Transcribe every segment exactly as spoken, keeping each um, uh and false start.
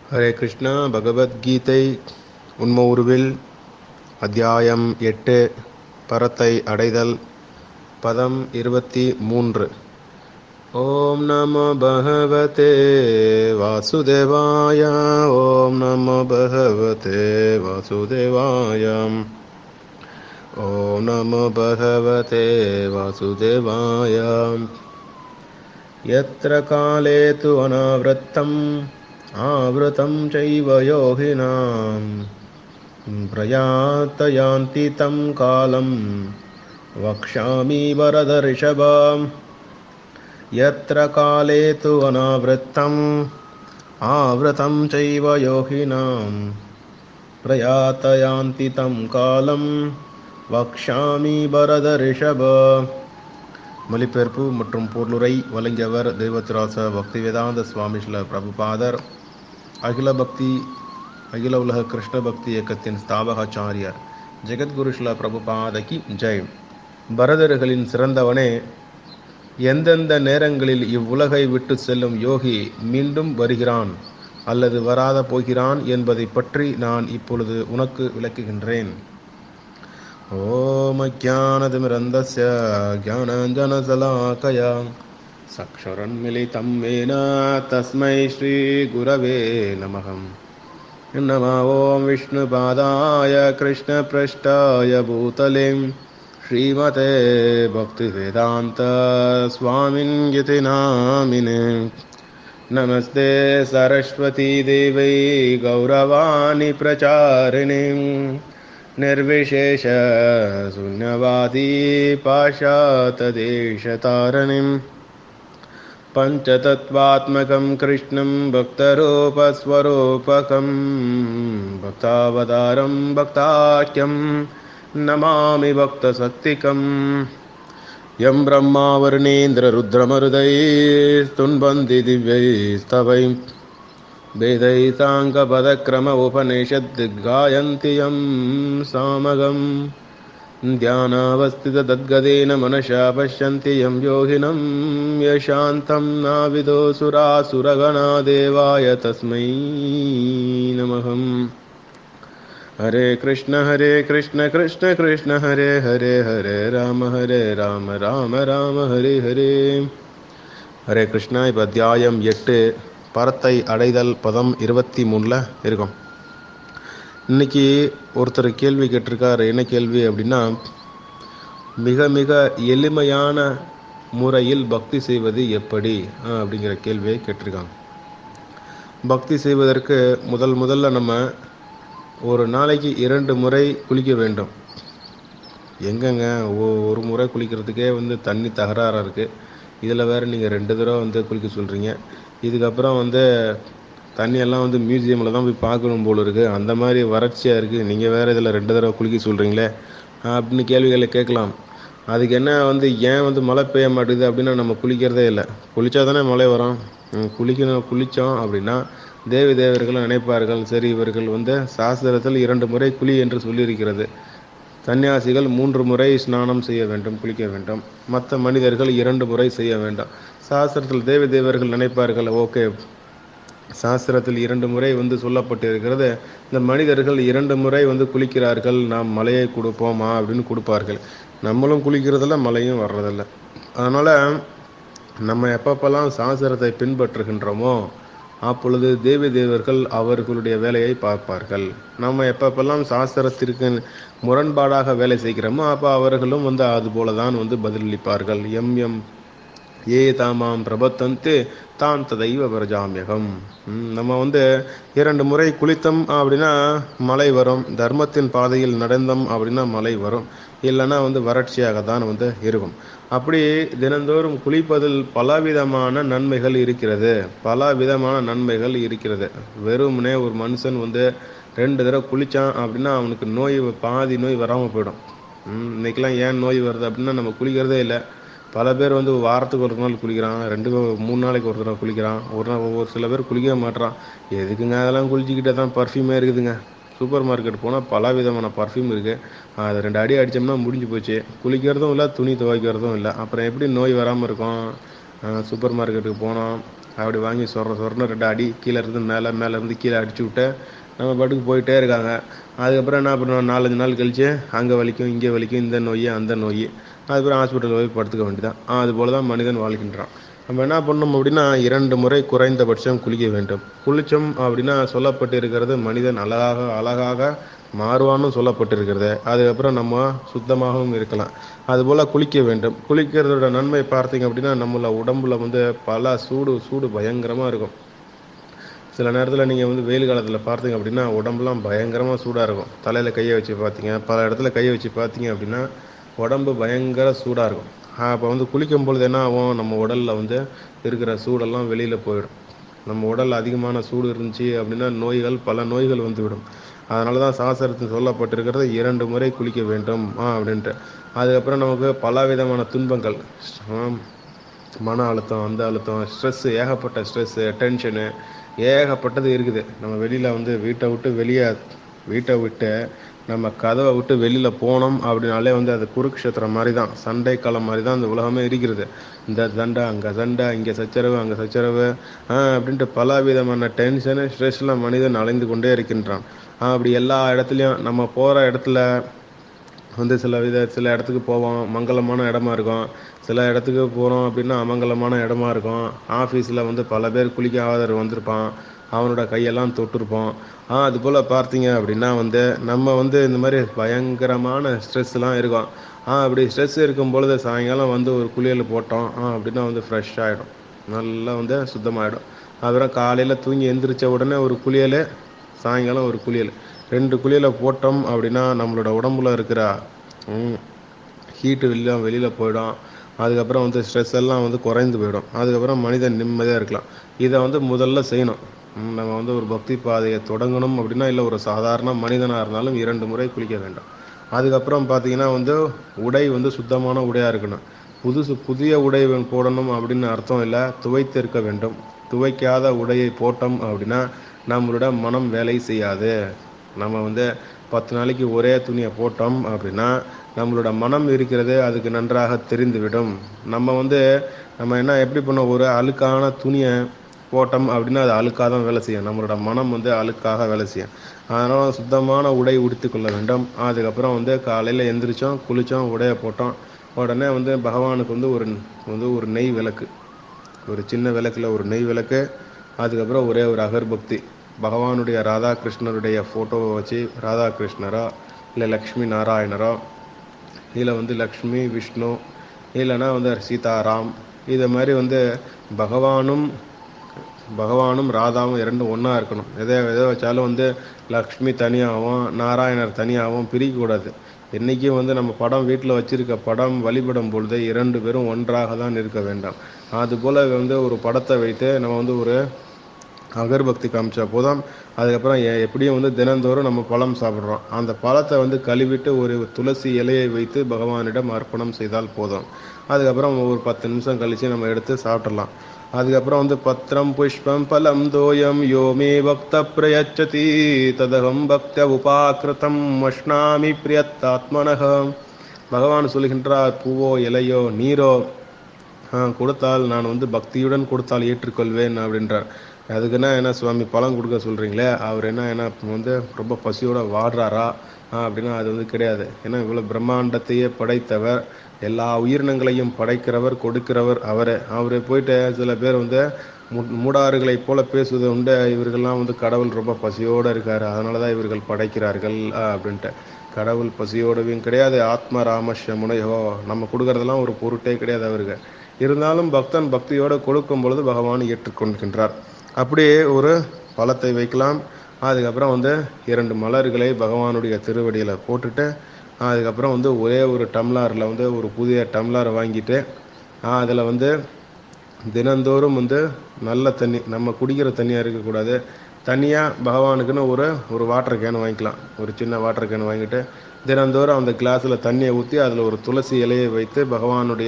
ஹரே கிருஷ்ணா. பகவத்கீதை உண்ம உருவில் அத்தியாயம் எட்டு, பரத்தை அடைதல், பதம் இருபத்தி மூன்று. ஓம் நமோ பகவதே வாசுதேவாய. ஓம் நமோ பகவதே வாசுதேவாய. ஓம் நமோ பகவதே வாசுதேவாய. யத்ர காலே து அநாவ்ரத்தம் ஆவ்ருதம் சைவ யோகினாம் பிரயாத்தயாந்தி தம் காலம் வக்ஷாமி வரதர்ஷபாம். யத்ர காலே து அநாவ்ருத்தம் ஆவ்ருதம் சைவ யோகினாம் பிரயாத்தயாந்தி தம் காலம் வக்ஷாமி வரதர்ஷபா. மொழிபெயர்ப்பு மற்றும் பொருளுரை வழங்கியவர் தெய்வத்திராச பக்திவேதாந்த சுவாமி ஸ்ரீல பிரபுபாதர், அகில பக்தி அகில உலக கிருஷ்ண பக்தி இயக்கத்தின் ஸ்தாபகாச்சாரியர். ஜெகத்குரு ஸ்ரீல பிரபுபாதகி ஜெய். பரதர்களின் சிறந்தவனே, எந்தெந்த நேரங்களில் இவ்வுலகை விட்டு செல்லும் யோகி மீண்டும் வருகிறான் அல்லது வராத போகிறான் என்பதை பற்றி நான் இப்பொழுது உனக்கு விளக்குகின்றேன். ஓம் அஜ்ஞானதிமிரந்தஸ்ய ஞானாஞ்சனசலாக்கயா சக்ஷுரன்மிலிதம் ஏன தஸ்மை ஸ்ரீ குரவே நமः. நம ஓம் விஷ்ணுபாதாய கிருஷ்ணப்ரஷ்டாய பூதலே ஸ்ரீமதே பக்திவேதாந்த ஸ்வாமின் யதி நாமினே. நமஸ்தே சரஸ்வதி தேவை கௌரவாணி பிரசாரிணி निर्विशेष शून्यवादी पाशातदेशतारणिं पञ्चतत्त्वात्मकं कृष्णं भक्तरूपस्वरूपकं भक्तावतारं भक्ताख्यं नमामि भक्तशक्तिकम्. यं ब्रह्मा वर्णेन्द्ररुद्रमरुदैस्तुन्वन्ति दिव्यैस्तवैः वेदैताङ्गपदक्रम उपनिषद्गायन्ति यं सामगं ध्यानावस्थिततद्गतेन मनसा पश्यन्ति यं योगिनं यशान्तं नाविदुसुरासुरगणा देवाय तस्मै नमः. हरे कृष्ण हरे कृष्ण कृष्ण कृष्ण हरे हरे हरे राम हरे राम राम राम हरे हरे. ஹரே கிருஷ்ணா. இப்போ அத்தியாயம் எட்டு, பரத்தை அடைதல், பதம் இருபத்தி மூணில் இருக்கும். இன்னைக்கு ஒருத்தர் கேள்வி கேட்டிருக்கார். என்ன கேள்வி அப்படின்னா, மிக மிக எளிமையான முறையில் பக்தி செய்வது எப்படி அப்படிங்கிற கேள்வியை கேட்டிருக்காங்க. பக்தி செய்வதற்கு முதல் முதல்ல நம்ம ஒரு நாளைக்கு இரண்டு முறை குளிக்க வேண்டும். எங்கங்க ஒரு முறை குளிக்கிறதுக்கே வந்து தண்ணி தகராறாக இருக்குது. இதில் வேறு நீங்கள் ரெண்டு தடவை வந்து குளிக்க சொல்கிறீங்க. இதுக்கப்புறம் வந்து தண்ணியெல்லாம் வந்து மியூசியமில் தான் போய் பார்க்கணும் போல் இருக்குது. அந்த மாதிரி வறட்சியாக இருக்குது. நீங்கள் வேறு இதில் ரெண்டு தடவை குளிக்க சொல்கிறீங்களே அப்படின்னு கேள்விகளை கேட்கலாம். அதுக்கு என்ன வந்து ஏன் வந்து மழை பெய்ய மாட்டேங்குது அப்படின்னா, நம்ம குளிக்கிறதே இல்லை. குளித்தா தானே மழை வரும். குளிக்கணும் குளித்தோம் அப்படின்னா தேவி தேவர்கள் நினைப்பார்கள், சரி இவர்கள் வந்து சாஸ்திரத்தில் இரண்டு முறை குளி என்று சொல்லியிருக்கிறது. சன்னியாசிகள் மூன்று முறை ஸ்நானம் செய்ய வேண்டும், குளிக்க வேண்டும். மற்ற மனிதர்கள் இரண்டு முறை செய்ய வேண்டும். சாஸ்திரத்தில் தேவி தேவர்கள் நினைப்பார்கள், ஓகே சாஸ்திரத்தில் இரண்டு முறை வந்து சொல்லப்பட்டிருக்கிறது, இந்த மனிதர்கள் இரண்டு முறை வந்து குளிக்கிறார்கள், நாம் மழையை கொடுப்போமா அப்படின்னு கொடுப்பார்கள். நம்மளும் குளிக்கிறதில்ல, மழையும் வர்றதில்ல. அதனால் நம்ம எப்பப்பெல்லாம் சாஸ்திரத்தை பின்பற்றுகின்றோமோ அப்பொழுது தேவி தேவர்கள் அவர்களுடைய வேலையை பார்ப்பார்கள். நம்ம எப்பப்பெல்லாம் சாஸ்திரத்திற்கு முரண்பாடாக வேலை செய்கிறோமோ அப்போ அவர்களும் வந்து அதுபோல தான் வந்து பதிலளிப்பார்கள். எம் எம் ஏ தாமாம் பிரபத்தந்து தான் ததைவ பிரஜாமியகம். நம்ம வந்து இரண்டு முறை குளித்தோம் அப்படின்னா மழை வரும், தர்மத்தின் பாதையில் நடந்தோம் அப்படின்னா மழை வரும், இல்லைன்னா வந்து வறட்சியாக தான் வந்து இருக்கும். அப்படி தினந்தோறும் குளிப்பதில் பலவிதமான நன்மைகள் இருக்கிறது. பல விதமான நன்மைகள் இருக்கிறது. வெறுமனே ஒரு மனுஷன் வந்து ரெண்டு தடவை குளித்தான் அப்படின்னா அவனுக்கு நோய் பாதி நோய் வராமல் போயிடும். இன்னைக்கெல்லாம் ஏன் நோய் வருது அப்படின்னா நம்ம குளிக்கிறதே இல்லை. பல பேர் வந்து வாரத்துக்கு ஒரு நாள் குளிக்கிறான், ரெண்டு மூணு நாளைக்கு ஒரு தடவை குளிக்கிறான், ஒரு நாள் ஒவ்வொரு சில பேர் குளிக்க மாட்டான். எதுக்குங்க அதெல்லாம் குளிச்சுக்கிட்டே தான் பர்ஃப்யூமே இருக்குதுங்க. சூப்பர் மார்க்கெட் போனால் பல விதமான பர்ஃப்யூம் இருக்குது. அதை ரெண்டு அடி அடித்தோம்னா முடிஞ்சு போச்சு. குளிக்கிறதும் இல்லை, துணி துவைக்கிறதும் இல்லை. அப்புறம் எப்படி நோய் வராமல் இருக்கும்? சூப்பர் மார்க்கெட்டுக்கு போனோம், அப்படி வாங்கி சொர சொரன்னு ரெண்டு அடி கீழே இருந்து மேலே மேலே இருந்து கீழே அடிச்சு விட்டு நம்ம பாட்டுக்கு போயிட்டே இருக்காங்க. அதுக்கப்புறம் என்ன பண்ணுவோம், நாலஞ்சு நாள் கழிச்சு அங்கே வலிக்கும் இங்கே வலிக்கும், இந்த நோய் அந்த நோய், அதுக்கப்புறம் ஹாஸ்பிட்டலில் போய் படுத்துக்க வேண்டியதான். அதுபோல் தான் மனிதன் வாழ்கின்றான். நம்ம என்ன பண்ணணும் அப்படின்னா, இரண்டு முறை குறைந்தபட்சம் குளிக்க வேண்டும். குளிச்சோம் அப்படின்னா சொல்லப்பட்டு இருக்கிறது மனிதன் அழகாக அழகாக மாறுவான்னு சொல்லப்பட்டிருக்கிறது. அதுக்கப்புறம் நம்ம சுத்தமாகவும் இருக்கலாம். அதுபோல் குளிக்க வேண்டும். குளிக்கிறதோட நன்மை பார்த்தீங்க அப்படின்னா, நம்மள உடம்புல வந்து பல சூடு சூடு பயங்கரமாக இருக்கும். சில நேரத்தில் நீங்கள் வந்து வெயில் காலத்தில் பார்த்தீங்க அப்படின்னா உடம்புலாம் பயங்கரமாக சூடாக இருக்கும். தலையில் கையை வச்சு பார்த்தீங்க, பல இடத்துல கையை வச்சு பார்த்தீங்க அப்படின்னா உடம்பு பயங்கர சூடாக இருக்கும். அப்போ வந்து குளிக்கும் பொழுது என்ன ஆகும், நம்ம உடலில் வந்து இருக்கிற சூடெல்லாம் வெளியில் போயிடும். நம்ம உடல் அதிகமான சூடு இருந்துச்சு அப்படின்னா நோய்கள் பல நோய்கள் வந்துவிடும். அதனால தான் சாஸ்திரத்தில் சொல்லப்பட்டிருக்கிறது இரண்டு முறை குளிக்க வேண்டும் ஆ அப்படின்ட்டு. அதுக்கப்புறம் நமக்கு பல விதமான துன்பங்கள், மன அழுத்தம், அந்த அழுத்தம், ஸ்ட்ரெஸ்ஸு, ஏகப்பட்ட ஸ்ட்ரெஸ்ஸு, டென்ஷனு ஏகப்பட்டது இருக்குது. நம்ம வெளியில் வந்து வீட்டை விட்டு வெளியே வீட்டை விட்டு நம்ம கதவை விட்டு வெளியில் போனோம் அப்படின்னாலே வந்து அது குருக்ஷேத்திரம் மாதிரி தான், சண்டை காலம் மாதிரி தான் இந்த உலகமே இருக்கிறது. இந்த சண்டை அங்கே சண்டை, இங்கே சச்சரவு அங்கே சச்சரவு அப்படின்ட்டு பல விதமான டென்ஷனு ஸ்ட்ரெஸ்லாம் மனிதன் அலைந்து கொண்டே இருக்கின்றான். அப்படி எல்லா இடத்துலையும் நம்ம போகிற இடத்துல வந்து சில வித சில இடத்துக்கு போவோம், மங்களமான இடமா இருக்கும். சில இடத்துக்கு போகிறோம் அப்படின்னா அமங்கலமான இடமா இருக்கும். ஆஃபீஸில் வந்து பல பேர் குளிக்காதவர் வந்திருப்பான், அவனோட கையெல்லாம் தொட்டிருப்போம். ஆ அதுபோல் பார்த்தீங்க அப்படின்னா வந்து நம்ம வந்து இந்த மாதிரி பயங்கரமான ஸ்ட்ரெஸ்லாம் இருக்கும். ஆ அப்படி ஸ்ட்ரெஸ் இருக்கும் பொழுது சாயங்காலம் வந்து ஒரு குளியல் போட்டோம் ஆ அப்படின்னா வந்து ஃப்ரெஷ் ஆகிடும், நல்லா வந்து சுத்தமாகிடும். அப்புறம் காலையில் தூங்கி எந்திரிச்ச உடனே ஒரு குளியல், சாயங்காலம் ஒரு குளியல், ரெண்டு குளியலை போட்டோம் அப்படின்னா நம்மளோட உடம்புல இருக்கிற ஹீட்டு வெளியில் வெளியில் போயிடும். அதுக்கப்புறம் வந்து ஸ்ட்ரெஸ் எல்லாம் வந்து குறைந்து போயிடும். அதுக்கப்புறம் மனிதன் நிம்மதியாக இருக்கலாம். இதை வந்து முதல்ல செய்யணும். நம்ம வந்து ஒரு பக்தி பாதையை தொடங்கணும் அப்படின்னா, இல்லை ஒரு சாதாரண மனிதனாக இருந்தாலும் இரண்டு முறை குளிக்க வேண்டும். அதுக்கப்புறம் பார்த்தீங்கன்னா வந்து உடை வந்து சுத்தமான உடையாக இருக்கணும். புதுசு புதிய உடை போடணும் அப்படின்னு அர்த்தம் இல்லை, துவைத்து இருக்க வேண்டும். துவைக்காத உடையை போட்டோம் அப்படின்னா நம்மளோட மனம் வேலை செய்யாது. நம்ம வந்து பத்து நாளைக்கு ஒரே துணியை போட்டோம் அப்படின்னா நம்மளோட மனம் இருக்கிறது அதுக்கு நன்றாக தெரிந்துவிடும். நம்ம வந்து நம்ம என்ன எப்படி பண்ணோம், ஒரு அழுக்கான துணியை போட்டோம் அப்படின்னா அது அழுக்காக தான் வேலை செய்யும். நம்மளோட மனம் வந்து அழுக்காக வேலை செய்யும். அதனால் சுத்தமான உடை உடுத்தி கொள்ள வேண்டும். அதுக்கப்புறம் வந்து காலையில் எந்திரிச்சோம், குளித்தோம், உடையை போட்டோம், உடனே வந்து பகவானுக்கு வந்து ஒரு வந்து ஒரு நெய் விளக்கு, ஒரு சின்ன விளக்கில் ஒரு நெய் விளக்கு, அதுக்கப்புறம் ஒரே ஒரு அகர்பக்தி, பகவானுடைய ராதாகிருஷ்ணருடைய ஃபோட்டோவை வச்சு ராதாகிருஷ்ணரா இல்லை லக்ஷ்மி நாராயணரா இல்லை வந்து லக்ஷ்மி விஷ்ணு இல்லைன்னா வந்து சீதாராம், இதை மாதிரி வந்து பகவானும் பகவானும் ராதாவும் இரண்டும் ஒன்றா இருக்கணும். எதை எதை வச்சாலும் வந்து லக்ஷ்மி தனியாகவும் நாராயணர் தனியாகவும் பிரிக்கக்கூடாது. என்றைக்கும் வந்து நம்ம படம் வீட்டில் வச்சுருக்க படம் வழிபடும் பொழுது இரண்டு பேரும் ஒன்றாக தான் இருக்க வேண்டாம். அதுபோல் வந்து ஒரு படத்தை வைத்து நம்ம வந்து ஒரு அகர்பக்தி காமிச்சா போதும். அதுக்கப்புறம் எப்படியும் வந்து தினந்தோறும் நம்ம பழம் சாப்பிட்றோம், அந்த பழத்தை வந்து கழுவிட்டு ஒரு துளசி இலையை வைத்து பகவானிடம் அர்ப்பணம் செய்தால் போதும். அதுக்கப்புறம் ஒரு பத்து நிமிஷம் கழித்து நம்ம எடுத்து சாப்பிட்றலாம். அதுக்கப்புறம் வந்து பத்திரம் புஷ்பம் பலம் தோயம் யோமே பக்த பிரயச்சதி ததகம் பக்த உபாக்கிருதம் வஷ்ணாமி பிரியத்தாத்மனகம். பகவான் சொல்கின்றார், பூவோ இலையோ நீரோ கொடுத்தால் நான் வந்து பக்தியுடன் கொடுத்தால் ஏற்றுக்கொள்வேன் அப்படின்றார். அதுக்குன்னா என்ன சுவாமி பழம் கொடுக்க சொல்கிறீங்களே, அவர் என்ன என்ன வந்து ரொம்ப பசியோடு வாடுறாரா அப்படின்னா அது வந்து கிடையாது. ஏன்னா இவ்வளோ பிரம்மாண்டத்தையே படைத்தவர், எல்லா உயிரினங்களையும் படைக்கிறவர், கொடுக்கிறவர் அவரே. அவரை போயிட்டு சில பேர் வந்து மூடாறுகளை போல பேசுவது உண்டு, இவர்கள்லாம் வந்து கடவுள் ரொம்ப பசியோடு இருக்கார் அதனால தான் இவர்கள் படைக்கிறார்கள் அப்படின்ட்டு. கடவுள் பசியோடவும் கிடையாது, ஆத்ம ராமஷ்ய முனையோ, நம்ம கொடுக்கறதெல்லாம் ஒரு பொருட்டே கிடையாது அவருக்கு. இருந்தாலும் பக்தன் பக்தியோடு கொடுக்கும் பொழுது பகவான் ஏற்றுக்கொள்கின்றார். அப்படியே ஒரு பழத்தை வைக்கலாம். அதுக்கப்புறம் வந்து இரண்டு மலர்களை பகவானுடைய திருவடியில் போட்டுட்டு அதுக்கப்புறம் வந்து ஒரே ஒரு டம்ளாரில் வந்து ஒரு புதிய டம்ளாரை வாங்கிட்டு அதில் வந்து தினந்தோறும் வந்து நல்ல தண்ணி, நம்ம குடிக்கிற தண்ணியாக இருக்கக்கூடாது, தனியாக பகவானுக்குன்னு ஒரு ஒரு வாட்டர் கேன் வாங்கிக்கலாம். ஒரு சின்ன வாட்டர் கேன் வாங்கிட்டு தினந்தோறும் அந்த கிளாஸில் தண்ணியை ஊற்றி அதில் ஒரு துளசி இலையை வைத்து பகவானுடைய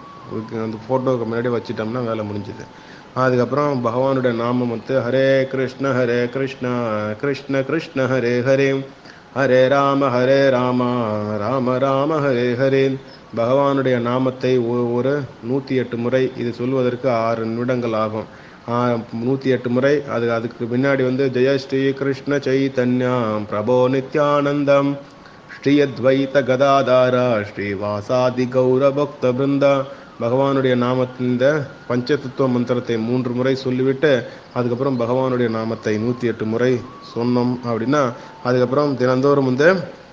அந்த ஃபோட்டோவுக்கு முன்னாடி வச்சிட்டோம்னா வேலை முடிஞ்சுது. அதுக்கப்புறம் பகவானுடைய நாமம் வந்து ஹரே கிருஷ்ண ஹரே கிருஷ்ணா கிருஷ்ண கிருஷ்ண ஹரே ஹரே ஹரே ராம ஹரே ராமா ராம ராம ஹரே ஹரே. பகவானுடைய நாமத்தை ஒரு நூற்றி எட்டு முறை, இது சொல்வதற்கு ஆறு நிமிடங்கள் ஆகும். நூற்றி எட்டு முறை. அது அதுக்கு பின்னாடி வந்து ஜெய ஸ்ரீ கிருஷ்ண சைத்தன்யம் பிரபோ நித்யானந்தம் ஸ்ரீ அத்வைத கதாதாரா ஸ்ரீவாசாதி கௌர பக்த பிருந்தா. பகவானுடைய நாமத்தின் இந்த பஞ்சதத்துவ மந்திரத்தை மூன்று முறை சொல்லிவிட்டு அதுக்கப்புறம் பகவானுடைய நாமத்தை நூற்றி எட்டு முறை சொன்னோம் அப்படின்னா அதுக்கப்புறம் தினந்தோறும் வந்து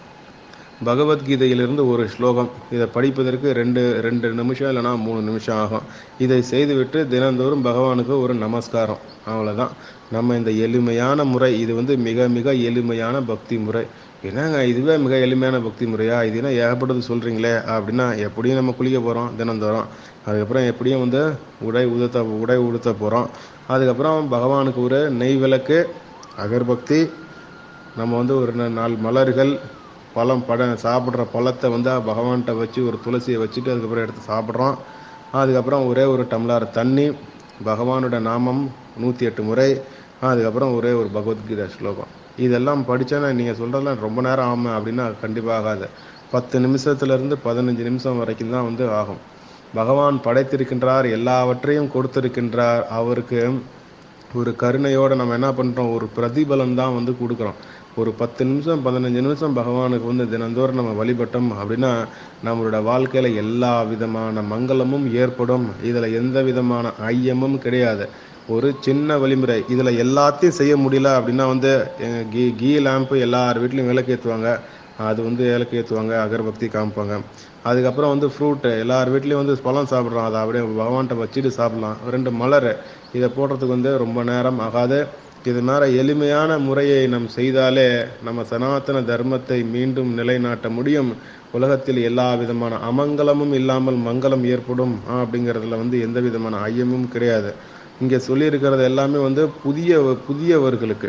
பகவத்கீதையிலிருந்து ஒரு ஸ்லோகம் இதை படிப்பதற்கு ரெண்டு ரெண்டு நிமிஷம் இல்லைனா மூணு நிமிஷம் ஆகும். இதை செய்துவிட்டு தினந்தோறும் பகவானுக்கு ஒரு நமஸ்காரம், அவ்வளோதான். நம்ம இந்த எளிமையான முறை இது வந்து மிக மிக எளிமையான பக்தி முறை. என்னங்க இதுவே மிக எளிமையான பக்தி முறையா, இது என்ன ஏகப்பட்டது சொல்கிறீங்களே அப்படின்னா, எப்படியும் நம்ம குளிக்க போகிறோம் தினந்தோறும், அதுக்கப்புறம் எப்படியும் வந்து உடை உடுத்த உடை உடுத்த போகிறோம், அதுக்கப்புறம் பகவானுக்கு ஒரு நெய் விளக்கு அகர்பக்தி, நம்ம வந்து ஒரு நாலு மலர்கள் பழம் பட சாப்பிட்ற பழத்தை வந்து பகவான்கிட்ட வச்சு ஒரு துளசியை வச்சுட்டு அதுக்கப்புறம் எடுத்து சாப்பிட்றோம். அதுக்கப்புறம் ஒரே ஒரு டம்ளர் தண்ணி, பகவானோட நாமம் நூற்றி எட்டு முறை, அதுக்கப்புறம் ஒரே ஒரு பகவத்கீதை ஸ்லோகம். இதெல்லாம் படித்தேன்னா நீங்கள் சொல்கிறதெல்லாம் ரொம்ப நேரம் ஆகும் அப்படின்னா கண்டிப்பாக ஆகாது. பத்து நிமிஷத்துலேருந்து பதினஞ்சு நிமிஷம் வரைக்கும் தான் வந்து ஆகும். பகவான் படைத்திருக்கின்றார், எல்லாவற்றையும் கொடுத்திருக்கின்றார். அவருக்கு ஒரு கருணையோடு நம்ம என்ன பண்ணுறோம், ஒரு பிரதிபலன் தான் வந்து கொடுக்குறோம். ஒரு பத்து நிமிஷம் பதினஞ்சு நிமிஷம் பகவானுக்கு வந்து தினந்தோறும் நம்ம வழிபட்டோம் அப்படின்னா நம்மளோட வாழ்க்கையில் எல்லா விதமான மங்களமும் ஏற்படும். இதில் எந்த விதமான ஐயமும் கிடையாது. ஒரு சின்ன வழிமுறை, இதில் எல்லாத்தையும் செய்ய முடியல அப்படின்னா வந்து கீ கீ லேம்பு எல்லார் வீட்லையும் விளக்கு ஏற்றுவாங்க, அது வந்து விளக்கு ஏற்றுவாங்க, அகர்பக்தி காமிப்பாங்க. அதுக்கப்புறம் வந்து ஃப்ரூட்டு எல்லார் வீட்லேயும் வந்து பழம் சாப்பிட்றோம், அதை அப்படியே பகவான்கிட்ட வச்சுட்டு சாப்பிட்லாம். ரெண்டு மலர் இதை போடுறதுக்கு வந்து ரொம்ப நேரம் ஆகாது. இது மாதிரி எளிமையான முறையை நம் செய்தாலே நம்ம சனாதன தர்மத்தை மீண்டும் நிலைநாட்ட முடியும். உலகத்தில் எல்லா விதமான அமங்கலமும் இல்லாமல் மங்களம் ஏற்படும் அப்படிங்கிறதுல வந்து எந்த விதமான ஐயமும் கிடையாது. இங்கே சொல்லியிருக்கிறது எல்லாமே வந்து புதிய புதியவர்களுக்கு,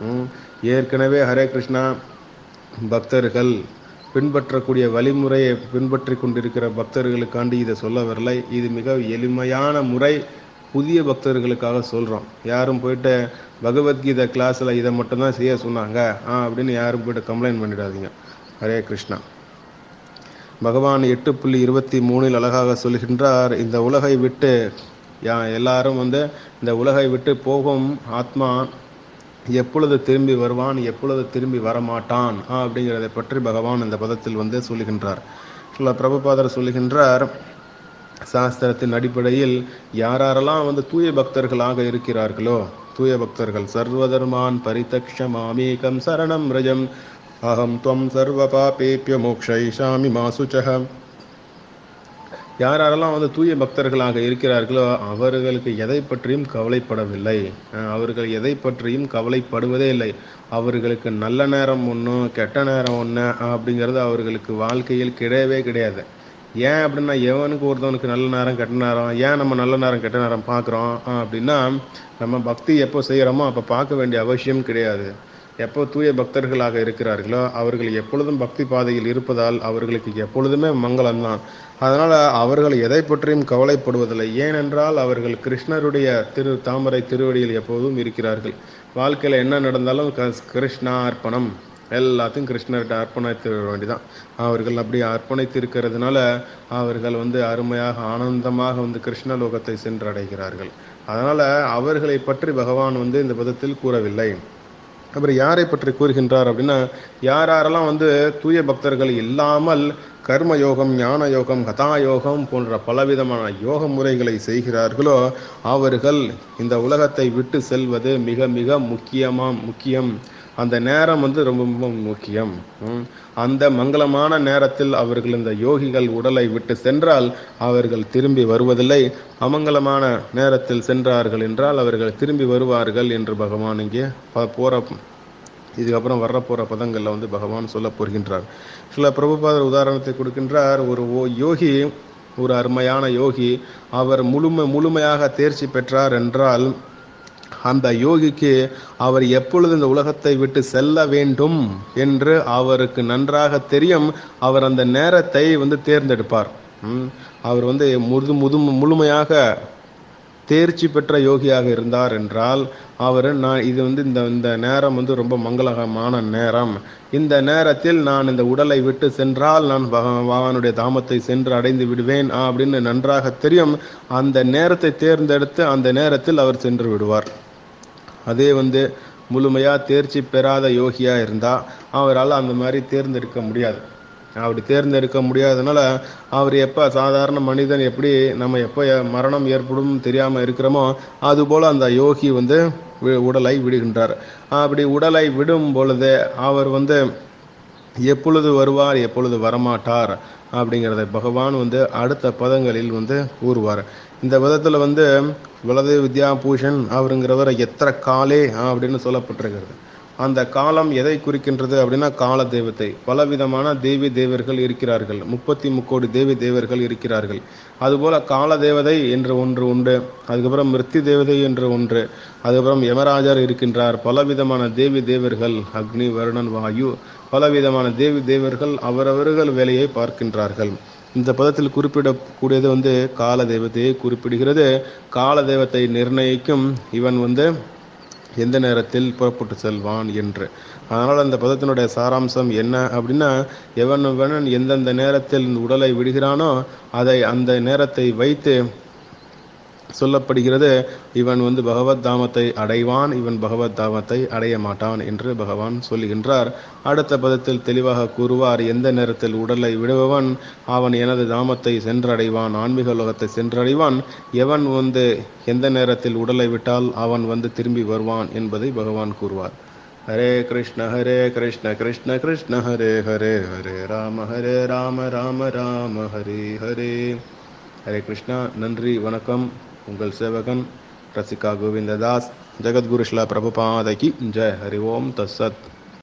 ஏற்கனவே ஹரே கிருஷ்ணா பக்தர்கள் பின்பற்றக்கூடிய வழிமுறையை பின்பற்றி கொண்டிருக்கிற பக்தர்களுக்காண்டி இதை சொல்ல வரலை. இது மிக எளிமையான முறை, புதிய பக்தர்களுக்காக சொல்கிறோம். யாரும் போயிட்டு பகவத்கீதை கிளாஸில் இதை மட்டும்தான் செய்ய சொன்னாங்க ஆ அப்படின்னு யாரும் போய்ட்டு கம்ப்ளைண்ட் பண்ணிடாதீங்க. ஹரே கிருஷ்ணா. பகவான் எட்டு புள்ளி இருபத்தி மூணில் அழகாக சொல்கின்றார், இந்த உலகை விட்டு யா எல்லாரும் வந்து இந்த உலகை விட்டு போகும் ஆத்மா எப்பொழுது திரும்பி வருவான், எப்பொழுது திரும்பி வரமாட்டான் அப்படிங்கிறதை பற்றி பகவான் இந்த பதத்தில் வந்து சொல்லுகின்றார். பிரபுபாதர் சொல்லுகின்றார், சாஸ்திரத்தின் அடிப்படையில் யாரெல்லாம் வந்து தூய பக்தர்களாக இருக்கிறார்களோ, தூய பக்தர்கள் சர்வதர்மான் பரிதக்ஷமாமேகம் சரணம் ரஜம் அகம் துவம் சர்வ பாபேப்ய மோக்ஷயிஷாமி மாசுச்சஹ. யாரெல்லாம் வந்து தூய பக்தர்களாக இருக்கிறார்களோ அவர்களுக்கு எதை பற்றியும் கவலைப்படவில்லை, அவர்கள் எதை பற்றியும் கவலைப்படுவதே இல்லை. அவர்களுக்கு நல்ல நேரம் ஒன்று கெட்ட நேரம் ஒன்று அப்படிங்கிறது அவர்களுக்கு வாழ்க்கையில் கிடையவே கிடையாது. ஏன் அப்படின்னா, எவனுக்கு ஒருத்தவனுக்கு நல்ல நேரம் கெட்ட நேரம், ஏன் நம்ம நல்ல நேரம் கெட்ட நேரம் பார்க்குறோம் அப்படின்னா, நம்ம பக்தி எப்போ செய்கிறோமோ அப்போ பார்க்க வேண்டிய அவசியம் கிடையாது. எப்போ தூய பக்தர்களாக இருக்கிறார்களோ அவர்கள் எப்பொழுதும் பக்தி பாதையில் இருப்பதால் அவர்களுக்கு எப்பொழுதுமே மங்களம்தான். அதனால் அவர்கள் எதை பற்றியும் கவலைப்படுவதில்லை. ஏனென்றால் அவர்கள் கிருஷ்ணருடைய திரு தாமரை திருவடியில் எப்போதும் இருக்கிறார்கள். வாழ்க்கையில் என்ன நடந்தாலும் கிருஷ்ணா அர்ப்பணம், எல்லாத்தையும் கிருஷ்ணர்கிட்ட அர்ப்பணித்து வேண்டிதான். அவர்கள் அப்படி அர்ப்பணித்து இருக்கிறதுனால அவர்கள் வந்து அருமையாக ஆனந்தமாக வந்து கிருஷ்ணலோகத்தை சென்றடைகிறார்கள். அதனால் அவர்களை பற்றி பகவான் வந்து இந்த பதத்தில் கூறவில்லை. அப்புறம் யாரை பற்றி கூறுகின்றார் அப்படின்னா, யார் யாரெல்லாம் வந்து தூய பக்தர்கள் இல்லாமல் கர்ம யோகம், ஞான யோகம், கதா யோகம் போன்ற பலவிதமான யோக முறைகளை செய்கிறார்களோ அவர்கள் இந்த உலகத்தை விட்டு செல்வது மிக மிக முக்கியமா முக்கியம். அந்த நேரம் வந்து ரொம்ப ரொம்ப முக்கியம். அந்த மங்களமான நேரத்தில் அவர்கள் இந்த யோகிகள் உடலை விட்டு சென்றால் அவர்கள் திரும்பி வருவதில்லை. அமங்கலமான நேரத்தில் சென்றார்கள் என்றால் அவர்கள் திரும்பி வருவார்கள் என்று பகவான் இங்கே போற இதுக்கப்புறம் வர்ற போகிற பதங்களில் வந்து பகவான் சொல்ல போகின்றார். சில பிரபுபாதர் உதாரணத்தை கொடுக்கின்றார். ஒரு யோகி, ஒரு அருமையான யோகி, அவர் முழுமை முழுமையாக தேர்ச்சி பெற்றார் என்றால் அந்த யோகிக்கு அவர் எப்பொழுது இந்த உலகத்தை விட்டு செல்ல வேண்டும் என்று அவருக்கு நன்றாக தெரியும். அவர் அந்த நேரத்தை வந்து தேர்ந்தெடுப்பார். அவர் வந்து முது முது முழுமையாக தேர்ச்சி பெற்ற யோகியாக இருந்தார் என்றால் அவர் நான் இது வந்து இந்த இந்த நேரம் வந்து ரொம்ப மங்களகரமான நேரம், இந்த நேரத்தில் நான் இந்த உடலை விட்டு சென்றால் நான் பகவானுடைய தாமத்தை சென்று அடைந்து விடுவேன் அப்படின்னு நன்றாக தெரியும். அந்த நேரத்தை தேர்ந்தெடுத்து அந்த நேரத்தில் அவர் சென்று விடுவார். அதே வந்து முழுமையாக தேர்ச்சி பெறாத யோகியாக இருந்தால் அவரால் அந்த மாதிரி தேர்ந்தெடுக்க முடியாது. அப்படி தேர்ந்தெடுக்க முடியாதனால அவர் எப்போ சாதாரண மனிதன் எப்படி நம்ம எப்போ மரணம் ஏற்படும் தெரியாமல் இருக்கிறோமோ அதுபோல் அந்த யோகி வந்து உடலை விடுகின்றார். அப்படி உடலை விடும் பொழுது அவர் வந்து எப்பொழுது வருவார் எப்பொழுது வரமாட்டார் அப்படிங்கிறத பகவான் வந்து அடுத்த பதங்களில் வந்து கூறுவார். இந்த விதத்தில் வந்து வலதேவ வித்யாபூஷன் அவருங்கிறவர் எத்திர காலே அப்படின்னு சொல்லப்பட்டிருக்கிறது. அந்த காலம் எதை குறிக்கின்றது அப்படின்னா கால தெய்வத்தை. பலவிதமான தேவி தேவர்கள் இருக்கிறார்கள், முப்பத்தி முக்கோடி தேவி தேவர்கள் இருக்கிறார்கள். அதுபோல கால தேவதை என்று ஒன்று உண்டு, அதுக்கப்புறம் மிருத்தி தேவதை என்று ஒன்று, அதுக்கப்புறம் யமராஜர் இருக்கின்றார். பலவிதமான தேவி தேவர்கள், அக்னி வருணன் வாயு, பலவிதமான தேவி தேவர்கள் அவரவர்கள் வேலையை பார்க்கின்றார்கள். இந்த பதத்தில் குறிப்பிடக்கூடியது வந்து கால தெய்வத்தையை குறிப்பிடுகிறது. கால தெய்வத்தை நிர்ணயிக்கும் இவன் வந்து எந்த நேரத்தில் புறப்பட்டு செல்வான் என்று. அதனால் அந்த பதத்தினுடைய சாராம்சம் என்ன அப்படின்னா, எவன் எவன் எந்தெந்த நேரத்தில் உடலை விடுகிறானோ அதை அந்த நேரத்தை வைத்து சொல்லப்படுகிறது. இவன் வந்து பகவத் தாமத்தை அடைவான், இவன் பகவத் தாமத்தை அடைய மாட்டான் என்று பகவான் சொல்லுகின்றார். அடுத்த பதத்தில் தெளிவாக கூறுவார், எந்த நேரத்தில் உடலை விடுபவன் அவன் எனது தாமத்தை சென்றடைவான், ஆன்மீக உலகத்தை சென்றடைவான். எவன் வந்து எந்த நேரத்தில் உடலை விட்டால் அவன் வந்து திரும்பி வருவான் என்பதை பகவான் கூறுவார். ஹரே கிருஷ்ண ஹரே கிருஷ்ண கிருஷ்ண கிருஷ்ண ஹரே ஹரே ஹரே ராம ஹரே ராம ராம ராம ஹரே ஹரே. ஹரே கிருஷ்ணா. நன்றி, வணக்கம். உங்கள் சேவகன் ரசிகா கோவிந்ததாஸ். ஜெகத்குரு ஸ்ரீல பிரபுபாத கி ஜெய். ஹரி ஓம் தத்சத்.